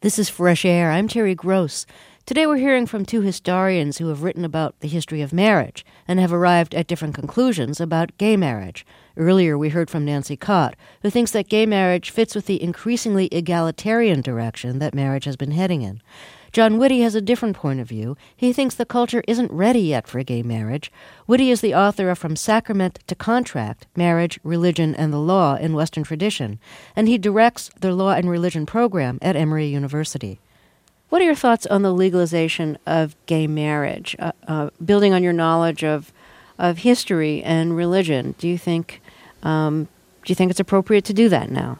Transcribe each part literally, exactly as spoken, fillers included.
This is Fresh Air. I'm Terry Gross. Today we're hearing from two historians who have written about the history of marriage and have arrived at different conclusions about gay marriage. Earlier we heard from Nancy Cott, who thinks that gay marriage fits with the increasingly egalitarian direction that marriage has been heading in. John Witte has a different point of view. He thinks the culture isn't ready yet for gay marriage. Witte is the author of From Sacrament to Contract, Marriage, Religion, and the Law in Western Tradition, and he directs the Law and Religion program at Emory University. What are your thoughts on the legalization of gay marriage? Uh, uh, building on your knowledge of of history and religion, do you think um, do you think it's appropriate to do that now?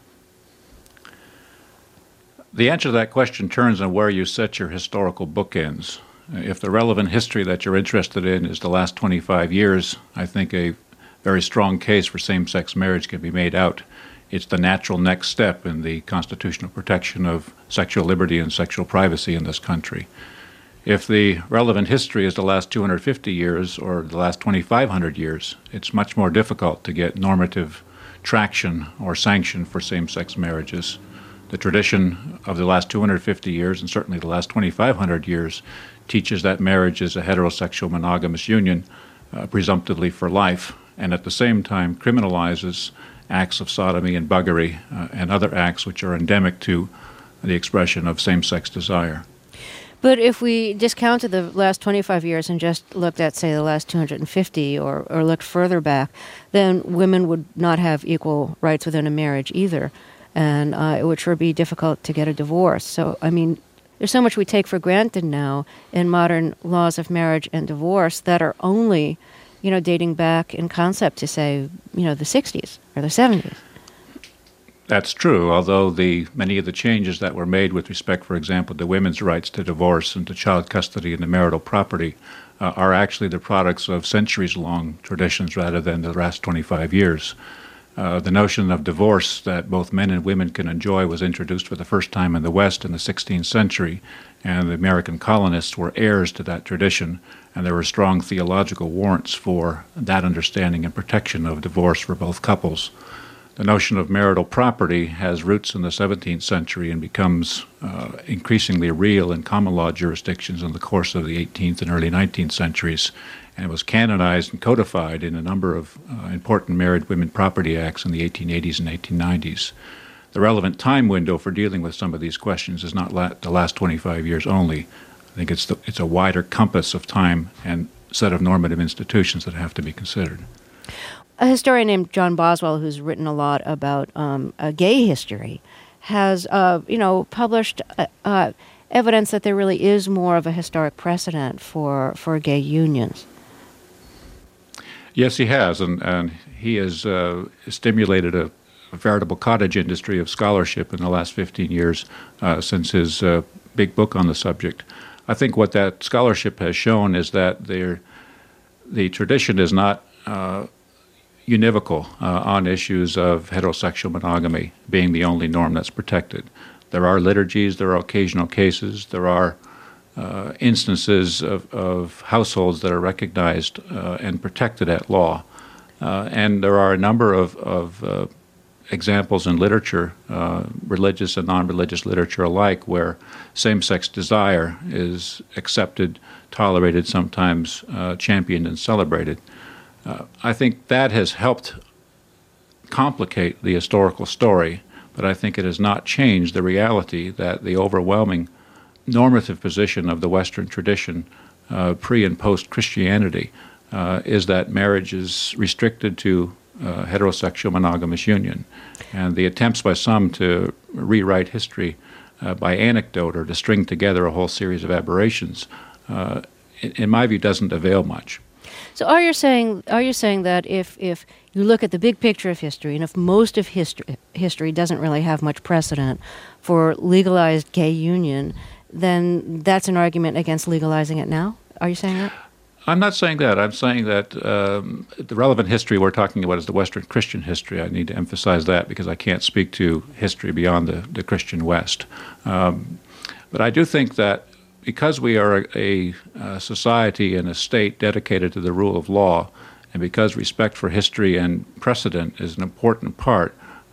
The answer to that question turns on where you set your historical bookends. If the relevant history that you're interested in is the last twenty-five years, I think a very strong case for same-sex marriage can be made out. It's the natural next step in the constitutional protection of sexual liberty and sexual privacy in this country. If the relevant history is the last two hundred fifty years or the last twenty-five hundred years, it's much more difficult to get normative traction or sanction for same-sex marriages. The tradition of the last two hundred fifty years, and certainly the last twenty-five hundred years, teaches that marriage is a heterosexual monogamous union, uh, presumptively for life, and at the same time criminalizes acts of sodomy and buggery uh, and other acts which are endemic to the expression of same-sex desire. But if we discounted the last twenty-five years and just looked at, say, the last two hundred fifty or, or looked further back, then women would not have equal rights within a marriage either. And uh, it would sure be difficult to get a divorce. So, I mean, there's so much we take for granted now in modern laws of marriage and divorce that are only, you know, dating back in concept to, say, you know, the sixties or the seventies. That's true, although the many of the changes that were made with respect, for example, to women's rights to divorce and to child custody and to marital property uh, are actually the products of centuries-long traditions rather than the last twenty-five years. Uh, the notion of divorce that both men and women can enjoy was introduced for the first time in the West in the sixteenth century, and the American colonists were heirs to that tradition, and there were strong theological warrants for that understanding and protection of divorce for both couples. The notion of marital property has roots in the seventeenth century and becomes uh, increasingly real in common law jurisdictions in the course of the eighteenth and early nineteenth centuries, and was canonized and codified in a number of uh, important Married Women Property Acts in the eighteen eighties and eighteen nineties. The relevant time window for dealing with some of these questions is not la- the last twenty-five years only. I think it's the, it's a wider compass of time and set of normative institutions that have to be considered. A historian named John Boswell, who's written a lot about um, uh, gay history, has, uh, you know, published uh, uh, evidence that there really is more of a historic precedent for, for gay unions. Yes, he has, and, and he has uh, stimulated a, a veritable cottage industry of scholarship in the last fifteen years uh, since his uh, big book on the subject. I think what that scholarship has shown is that there, the tradition is not uh, univocal uh, on issues of heterosexual monogamy being the only norm that's protected. There are liturgies, there are occasional cases, there are uh, instances of, of households that are recognized uh, and protected at law. Uh, and there are a number of, of uh, examples in literature, uh, religious and non-religious literature alike, where same-sex desire is accepted, tolerated, sometimes uh, championed and celebrated. Uh, I think that has helped complicate the historical story, but I think it has not changed the reality that the overwhelming normative position of the Western tradition, uh, pre- and post-Christianity, uh, is that marriage is restricted to uh, heterosexual monogamous union. And the attempts by some to rewrite history uh, by anecdote or to string together a whole series of aberrations, uh, in, in my view, doesn't avail much. So are you saying are you saying that if, if you look at the big picture of history, and if most of history history doesn't really have much precedent for legalized gay union, then that's an argument against legalizing it now? Are you saying that? I'm not saying that. I'm saying that um, the relevant history we're talking about is the Western Christian history. I need to emphasize that because I can't speak to history beyond the, the Christian West. Um, but I do think that because we are a, a society and a state dedicated to the rule of law, and because respect for history and precedent is an important part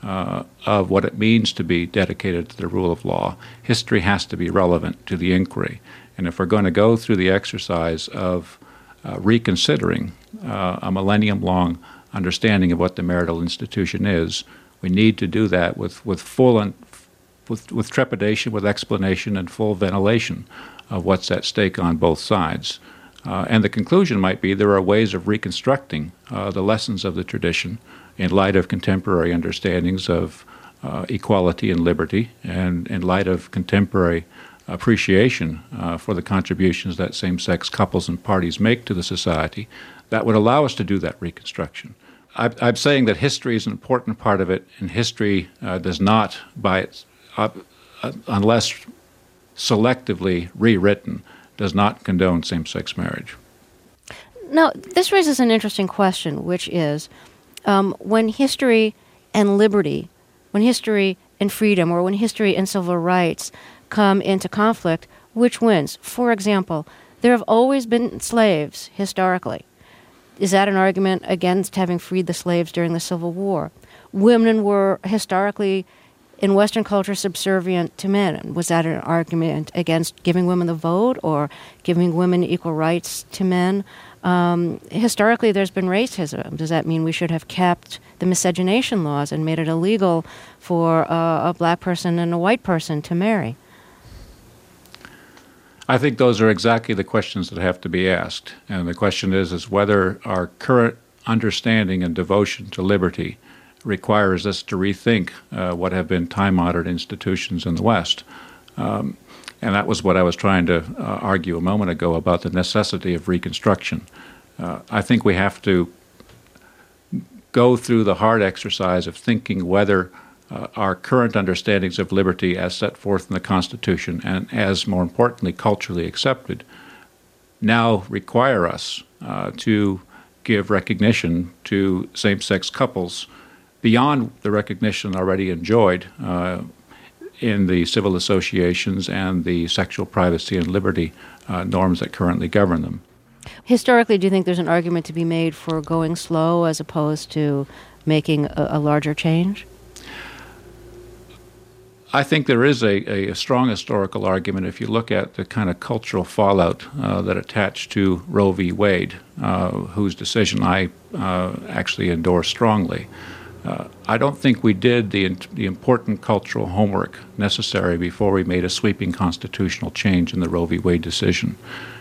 uh, of what it means to be dedicated to the rule of law, history has to be relevant to the inquiry. And if we're going to go through the exercise of uh, reconsidering uh, a millennium-long understanding of what the marital institution is, we need to do that with, with full and with, with trepidation, with explanation, and full ventilation of what's at stake on both sides. Uh, and the conclusion might be there are ways of reconstructing uh, the lessons of the tradition in light of contemporary understandings of uh, equality and liberty, and in light of contemporary appreciation uh, for the contributions that same-sex couples and parties make to the society, that would allow us to do that reconstruction. I, I'm saying that history is an important part of it, and history uh, does not, by its, uh, uh, unless selectively rewritten, does not condone same-sex marriage. Now, this raises an interesting question, which is, um, when history and liberty, when history and freedom, or when history and civil rights come into conflict, which wins? For example, there have always been slaves historically. Is that an argument against having freed the slaves during the Civil War? Women were historically, in Western culture, subservient to men. Was that an argument against giving women the vote or giving women equal rights to men? Um, historically, there's been racism. Does that mean we should have kept the miscegenation laws and made it illegal for uh, a black person and a white person to marry? I think those are exactly the questions that have to be asked. And the question is, is whether our current understanding and devotion to liberty requires us to rethink uh, what have been time-honored institutions in the West. Um, and that was what I was trying to uh, argue a moment ago about the necessity of reconstruction. Uh, I think we have to go through the hard exercise of thinking whether uh, our current understandings of liberty as set forth in the Constitution and as, more importantly, culturally accepted, now require us uh, to give recognition to same-sex couples beyond the recognition already enjoyed uh, in the civil associations and the sexual privacy and liberty uh, norms that currently govern them. Historically, do you think there's an argument to be made for going slow as opposed to making a, a larger change? I think there is a, a strong historical argument if you look at the kind of cultural fallout uh, that attached to Roe v. Wade, uh, whose decision I uh, actually endorse strongly. Uh, I don't think we did the, the important cultural homework necessary before we made a sweeping constitutional change in the Roe v. Wade decision.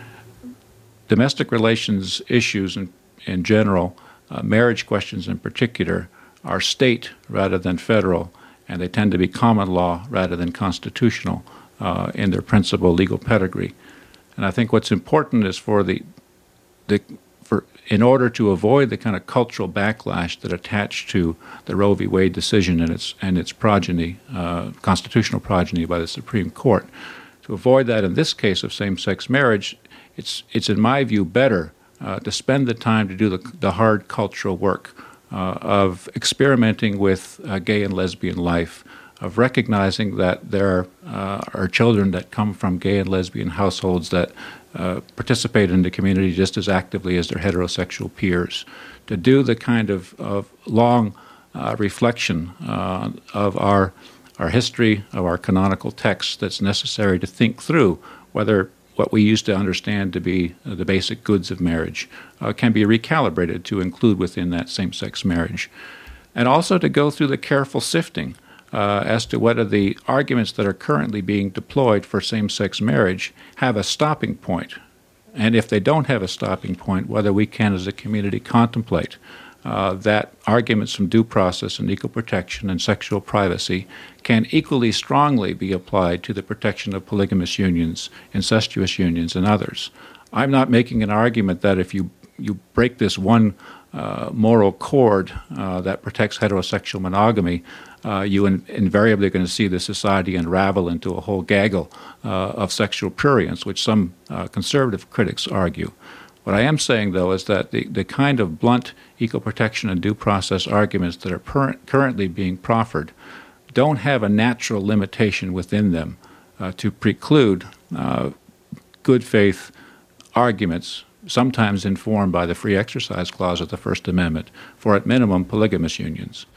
Domestic relations issues in, in general, uh, marriage questions in particular, are state rather than federal, and they tend to be common law rather than constitutional uh, in their principal legal pedigree. And I think what's important is for the, the for in order to avoid the kind of cultural backlash that attached to the Roe v. Wade decision and its and its progeny, uh, constitutional progeny by the Supreme Court, to avoid that in this case of same-sex marriage, it's it's in my view better uh, to spend the time to do the, the hard cultural work uh, of experimenting with uh, gay and lesbian life, of recognizing that there uh, are children that come from gay and lesbian households that uh, participate in the community just as actively as their heterosexual peers, to do the kind of, of long uh, reflection uh, of our our history, of our canonical texts that's necessary to think through whether what we used to understand to be uh, the basic goods of marriage uh, can be recalibrated to include within that same-sex marriage. And also to go through the careful sifting uh, as to whether the arguments that are currently being deployed for same-sex marriage have a stopping point. And if they don't have a stopping point, whether we can as a community contemplate uh, that arguments from due process and equal protection and sexual privacy can equally strongly be applied to the protection of polygamous unions, incestuous unions, and others. I'm not making an argument that if you, you break this one uh, moral cord uh, that protects heterosexual monogamy, uh, you in, invariably are going to see the society unravel into a whole gaggle uh, of sexual prurience, which some uh, conservative critics argue. What I am saying, though, is that the, the kind of blunt equal protection and due process arguments that are per- currently being proffered don't have a natural limitation within them uh, to preclude uh, good faith arguments, sometimes informed by the free exercise clause of the First Amendment, for at minimum polygamous unions.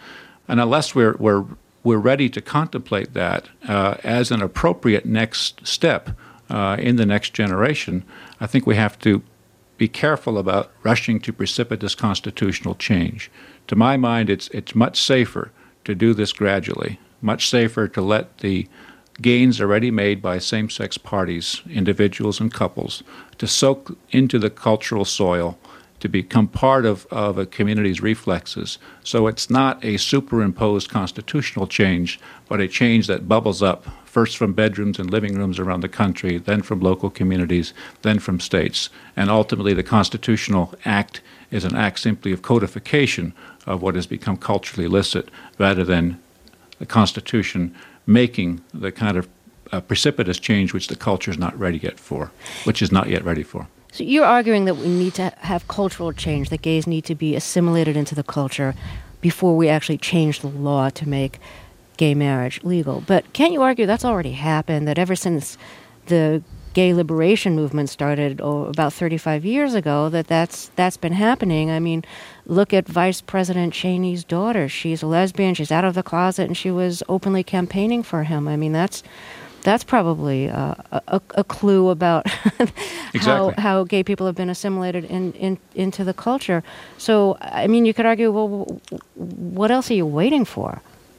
And unless we're we're we're ready to contemplate that uh, as an appropriate next step uh, in the next generation, I think we have to be careful about rushing to precipitous constitutional change. To my mind, it's it's much safer to do this gradually, much safer to let the gains already made by same-sex parties, individuals and couples, to soak into the cultural soil, to become part of, of a community's reflexes. So it's not a superimposed constitutional change, but a change that bubbles up, first from bedrooms and living rooms around the country, then from local communities, then from states. And ultimately, the constitutional act is an act simply of codification of what has become culturally illicit, rather than the Constitution making the kind of uh, precipitous change which the culture is not ready yet for, which is not yet ready for. So you're arguing that we need to have cultural change, that gays need to be assimilated into the culture before we actually change the law to make gay marriage legal. But can't you argue that's already happened, that ever since the gay liberation movement started oh, about thirty-five years ago, that that's, that's been happening? I mean, look at Vice President Cheney's daughter. She's a lesbian, she's out of the closet, and she was openly campaigning for him. I mean, that's that's probably uh, a, a clue about exactly. how, how gay people have been assimilated in, in, into the culture. So, I mean, you could argue, well, what else are you waiting for?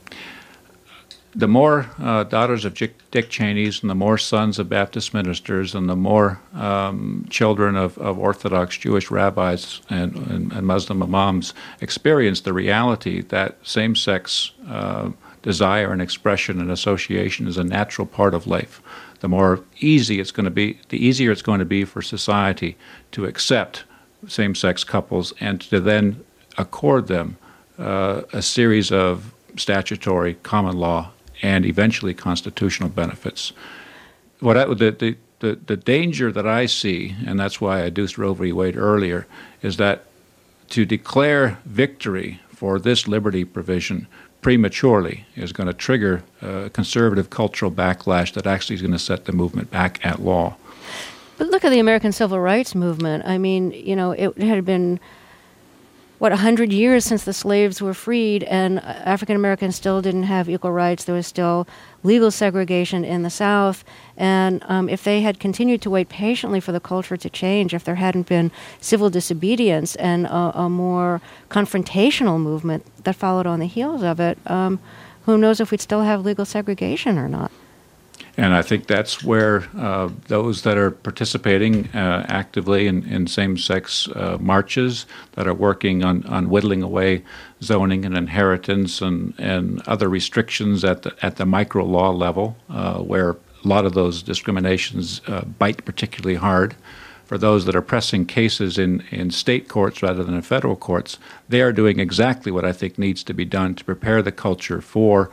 The more uh, daughters of Dick Cheney's and the more sons of Baptist ministers and the more um, children of, of Orthodox Jewish rabbis and, and, and Muslim imams experience the reality that same-sex uh, desire and expression and association is a natural part of life, the more easy it's going to be, the easier it's going to be for society to accept same-sex couples and to then accord them uh, a series of statutory, common law, and eventually constitutional benefits. What I, the, the, the, the danger that I see, and that's why I adduced Roe v. Wade earlier, is that to declare victory for this liberty provision prematurely is going to trigger a conservative cultural backlash that actually is going to set the movement back at law. But look at the American Civil Rights Movement. I mean, you know, it had been, what, one hundred years since the slaves were freed, and African Americans still didn't have equal rights. There was still legal segregation in the South. And um, if they had continued to wait patiently for the culture to change, if there hadn't been civil disobedience and a, a more confrontational movement that followed on the heels of it, um, who knows if we'd still have legal segregation or not. And I think that's where uh, those that are participating uh, actively in, in same-sex uh, marches, that are working on, on whittling away zoning and inheritance and, and other restrictions at the, at the micro-law level, uh, where a lot of those discriminations uh, bite particularly hard. For those that are pressing cases in, in state courts rather than in federal courts, they are doing exactly what I think needs to be done to prepare the culture for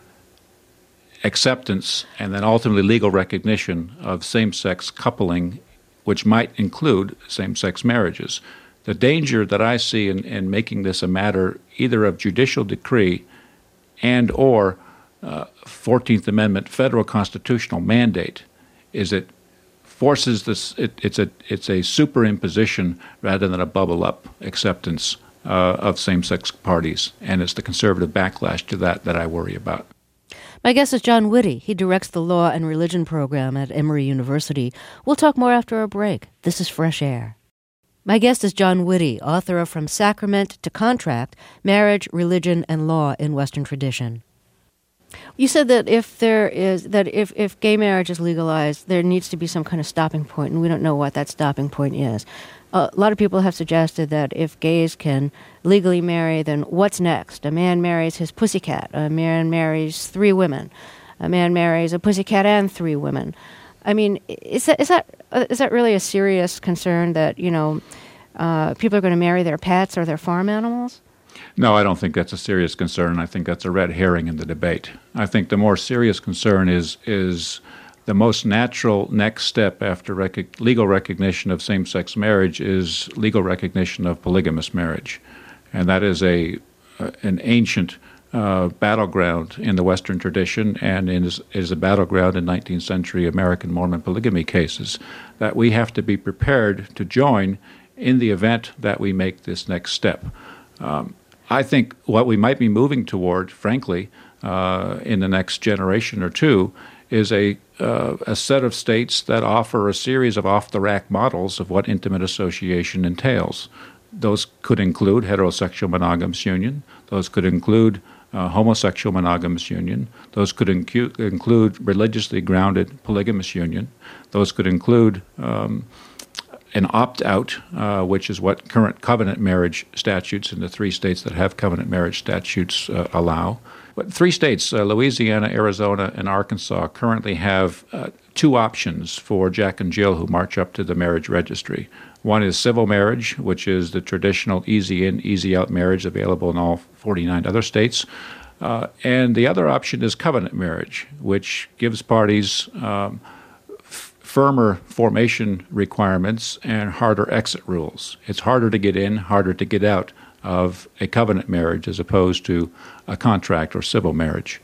acceptance and then ultimately legal recognition of same-sex coupling, which might include same-sex marriages. The danger that I see in, in making this a matter either of judicial decree and or uh, fourteenth Amendment federal constitutional mandate is it forces this, it, it's a it's a superimposition rather than a bubble-up acceptance uh, of same-sex parties, and it's the conservative backlash to that that I worry about. My guest is John Witte. He directs the Law and Religion program at Emory University. We'll talk more after a break. This is Fresh Air. My guest is John Witte, author of From Sacrament to Contract, Marriage, Religion, and Law in Western Tradition. You said that if there is that if, if gay marriage is legalized, there needs to be some kind of stopping point, and we don't know what that stopping point is. A lot of people have suggested that if gays can legally marry, then what's next? A man marries his pussycat. A man marries three women. A man marries a pussycat and three women. I mean, is that is that is that really a serious concern that, you know, uh, people are going to marry their pets or their farm animals? No, I don't think that's a serious concern. I think that's a red herring in the debate. I think the more serious concern is is the most natural next step after rec- legal recognition of same-sex marriage is legal recognition of polygamous marriage. And that is a uh, an ancient uh, battleground in the Western tradition and is, is a battleground in nineteenth century American Mormon polygamy cases that we have to be prepared to join in the event that we make this next step. Um, I think what we might be moving toward, frankly, uh, in the next generation or two, is a uh, a set of states that offer a series of off-the-rack models of what intimate association entails. Those could include heterosexual monogamous union. Those could include uh, homosexual monogamous union. Those could incu- include religiously grounded polygamous union. Those could include um, an opt-out, uh, which is what current covenant marriage statutes in the three states that have covenant marriage statutes uh, allow. But three states, uh, Louisiana, Arizona, and Arkansas, currently have uh, two options for Jack and Jill who march up to the marriage registry. One is civil marriage, which is the traditional easy-in, easy-out marriage available in all forty-nine other states. Uh, and the other option is covenant marriage, which gives parties um, f- firmer formation requirements and harder exit rules. It's harder to get in, harder to get out of a covenant marriage as opposed to a contract or civil marriage.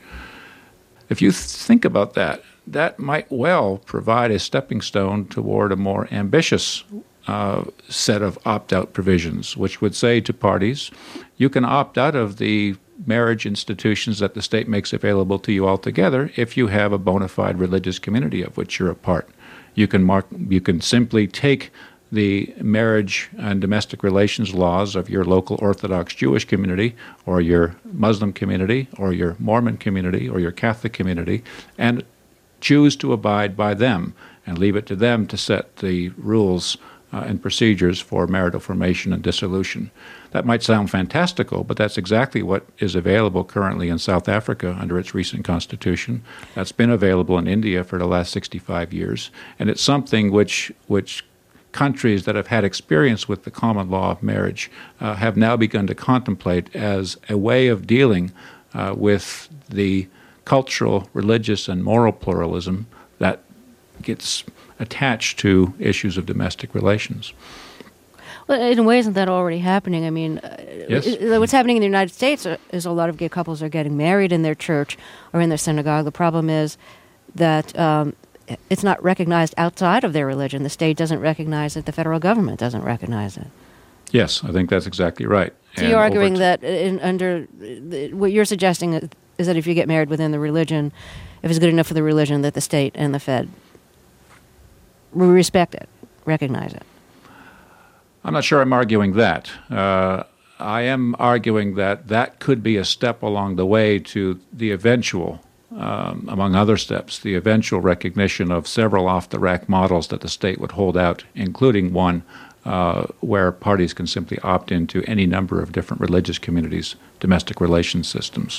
If you th- think about that, that might well provide a stepping stone toward a more ambitious uh, set of opt-out provisions, which would say to parties, you can opt out of the marriage institutions that the state makes available to you altogether if you have a bona fide religious community of which you're a part. You can mark, you can simply take the marriage and domestic relations laws of your local Orthodox Jewish community or your Muslim community or your Mormon community or your Catholic community and choose to abide by them and leave it to them to set the rules uh, and procedures for marital formation and dissolution. That might sound fantastical, but that's exactly what is available currently in South Africa under its recent constitution. That's been available in India for the last sixty-five years, and it's something which which countries that have had experience with the common law of marriage uh, have now begun to contemplate as a way of dealing uh, with the cultural, religious, and moral pluralism that gets attached to issues of domestic relations. Well, in a way, isn't that already happening? I mean, yes. uh, what's happening in the United States is a lot of gay couples are getting married in their church or in their synagogue. The problem is that um, it's not recognized outside of their religion. The state doesn't recognize it. The federal government doesn't recognize it. Yes, I think that's exactly right. So and you're arguing t- that in, under what you're suggesting is that if you get married within the religion, if it's good enough for the religion, that the state and the Fed respect it, recognize it. I'm not sure I'm arguing that. Uh, I am arguing that that could be a step along the way to the eventual Um, among other steps, the eventual recognition of several off-the-rack models that the state would hold out, including one uh, where parties can simply opt into any number of different religious communities' domestic relations systems.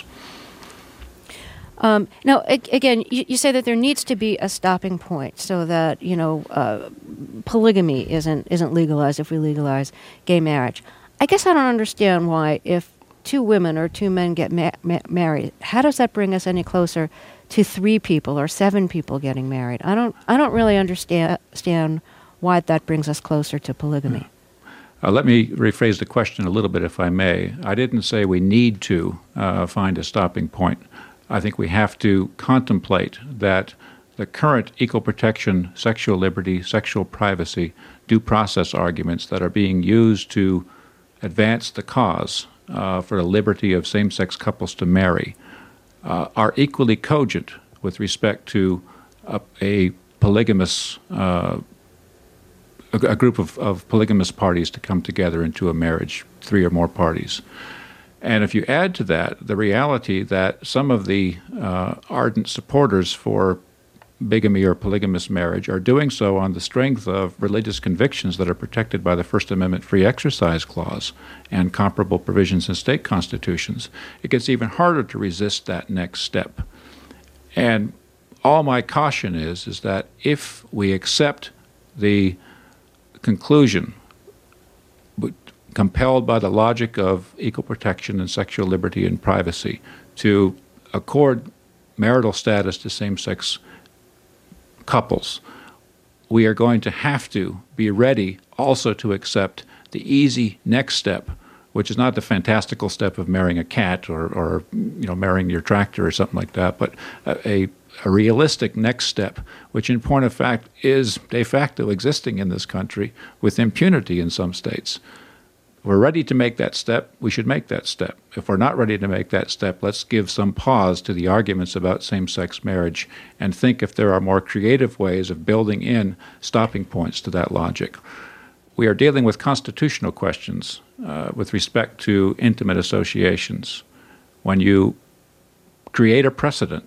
Um, now, again, you, you say that there needs to be a stopping point so that, you know, uh, polygamy isn't isn't legalized if we legalize gay marriage. I guess I don't understand why, if two women or two men get ma- ma- married, how does that bring us any closer to three people or seven people getting married? I don't I don't really understand, understand why that brings us closer to polygamy. Uh, let me rephrase the question a little bit, if I may. I didn't say we need to uh, find a stopping point. I think we have to contemplate that the current equal protection, sexual liberty, sexual privacy, due process arguments that are being used to advance the cause Uh, for the liberty of same-sex couples to marry uh, are equally cogent with respect to a, a polygamous, uh, a, a group of, of polygamous parties to come together into a marriage, three or more parties. And if you add to that the reality that some of the uh, ardent supporters for bigamy or polygamous marriage are doing so on the strength of religious convictions that are protected by the First Amendment Free Exercise Clause and comparable provisions in state constitutions, it gets even harder to resist that next step. And all my caution is, is that if we accept the conclusion compelled by the logic of equal protection and sexual liberty and privacy to accord marital status to same-sex couples, we are going to have to be ready also to accept the easy next step, which is not the fantastical step of marrying a cat or, or you know, marrying your tractor or something like that, but a, a realistic next step, which in point of fact is de facto existing in this country with impunity in some states. we're ready to make that step, we should make that step. If we're not ready to make that step, let's give some pause to the arguments about same-sex marriage and think if there are more creative ways of building in stopping points to that logic. We are dealing with constitutional questions uh, with respect to intimate associations. When you create a precedent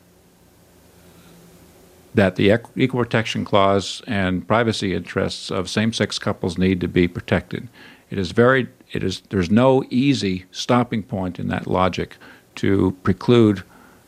that the Equal Protection Clause and privacy interests of same-sex couples need to be protected, it is very, it is, there's no easy stopping point in that logic to preclude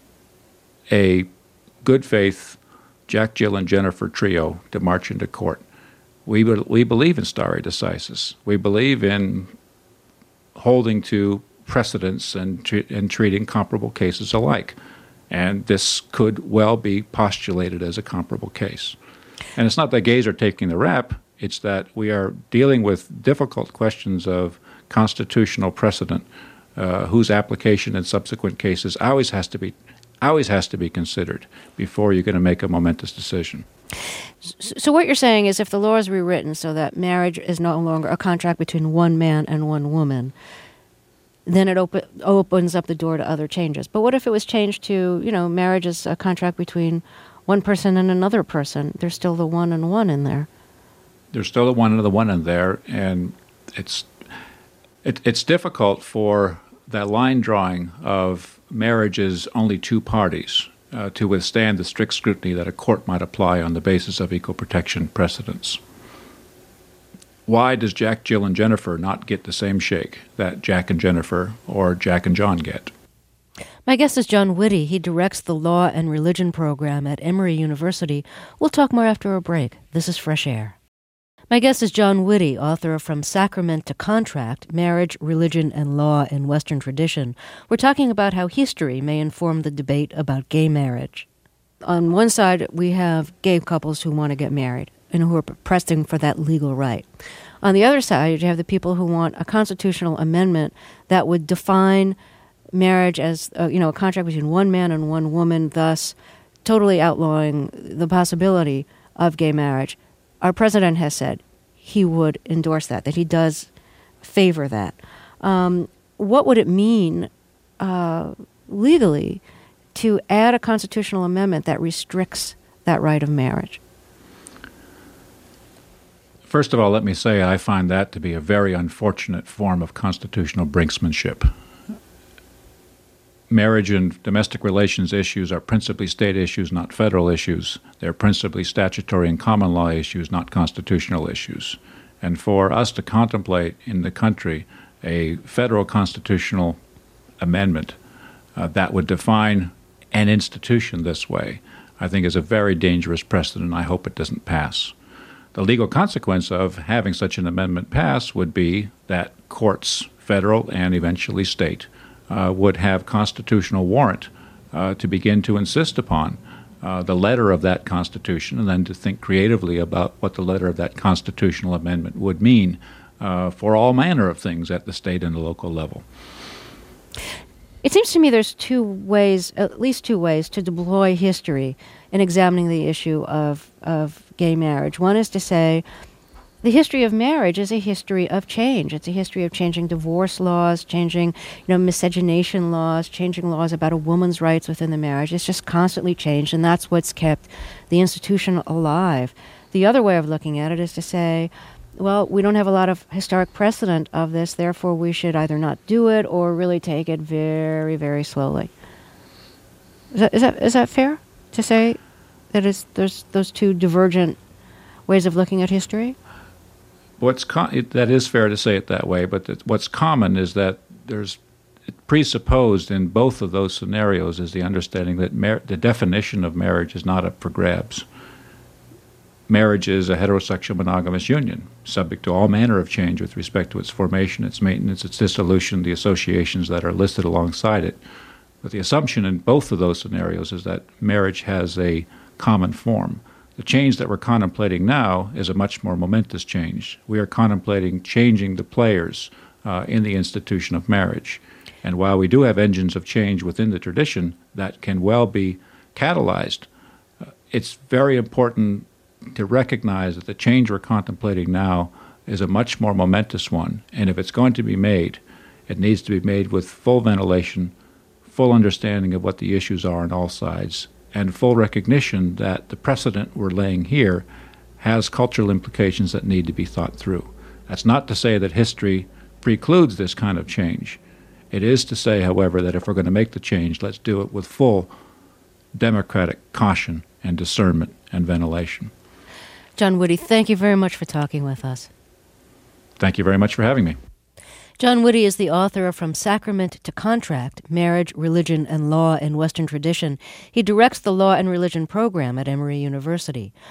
a good faith Jack, Jill, and Jennifer trio to march into court. We, we believe in stare decisis. We believe in holding to precedents and, tre- and treating comparable cases alike. And this could well be postulated as a comparable case. And it's not that gays are taking the rap, it's that we are dealing with difficult questions of constitutional precedent, uh, whose application in subsequent cases always has to be always has to be considered before you're going to make a momentous decision. So what you're saying is if the law is rewritten so that marriage is no longer a contract between one man and one woman, then it op- opens up the door to other changes. But what if it was changed to, you know, marriage is a contract between one person and another person? There's still the one and one in there. There's still the one and the one in there, and it's it, it's difficult for that line drawing of marriage is only two parties uh, to withstand the strict scrutiny that a court might apply on the basis of equal protection precedents. Why does Jack, Jill, and Jennifer not get the same shake that Jack and Jennifer or Jack and John get? My guest is John Witte. He directs the Law and Religion program at Emory University. We'll talk more after a break. This is Fresh Air. My guest is John Witte, author of From Sacrament to Contract, Marriage, Religion, and Law in Western Tradition. We're talking about how history may inform the debate about gay marriage. On one side, we have gay couples who want to get married and who are pressing for that legal right. On the other side, you have the people who want a constitutional amendment that would define marriage as uh, you know, a contract between one man and one woman, thus totally outlawing the possibility of gay marriage. Our president has said he would endorse that, that he does favor that. Um, what would it mean uh, legally to add a constitutional amendment that restricts that right of marriage? First of all, let me say I find that to be a very unfortunate form of constitutional brinksmanship. Marriage and domestic relations issues are principally state issues, not federal issues. They're principally statutory and common law issues, not constitutional issues. And for us to contemplate in the country a federal constitutional amendment uh, that would define an institution this way, I think is a very dangerous precedent, and I hope it doesn't pass. The legal consequence of having such an amendment pass would be that courts, federal and eventually state, uh, would have constitutional warrant uh, to begin to insist upon uh, the letter of that Constitution and then to think creatively about what the letter of that constitutional amendment would mean uh, for all manner of things at the state and the local level. It seems to me there's two ways, at least two ways, to deploy history in examining the issue of, of gay marriage. One is to say the history of marriage is a history of change. It's a history of changing divorce laws, changing, you know, miscegenation laws, changing laws about a woman's rights within the marriage. It's just constantly changed, and that's what's kept the institution alive. The other way of looking at it is to say, well, we don't have a lot of historic precedent of this, therefore we should either not do it or really take it very, very slowly. Is that, is that, is that fair to say that it's, there's those two divergent ways of looking at history? What's co- it, that is fair to say it that way, but th- what's common is that there's presupposed in both of those scenarios is the understanding that mar- the definition of marriage is not up for grabs. Marriage is a heterosexual monogamous union, subject to all manner of change with respect to its formation, its maintenance, its dissolution, the associations that are listed alongside it. But the assumption in both of those scenarios is that marriage has a common form. The change that we're contemplating now is a much more momentous change. We are contemplating changing the players uh, in the institution of marriage. And while we do have engines of change within the tradition that can well be catalyzed, uh, it's very important to recognize that the change we're contemplating now is a much more momentous one. And if it's going to be made, it needs to be made with full ventilation, full understanding of what the issues are on all sides, and full recognition that the precedent we're laying here has cultural implications that need to be thought through. That's not to say that history precludes this kind of change. It is to say, however, that if we're going to make the change, let's do it with full democratic caution and discernment and ventilation. John Witte, thank you very much for talking with us. Thank you very much for having me. John Witte is the author of From Sacrament to Contract, Marriage, Religion, and Law in Western Tradition. He directs the Law and Religion program at Emory University.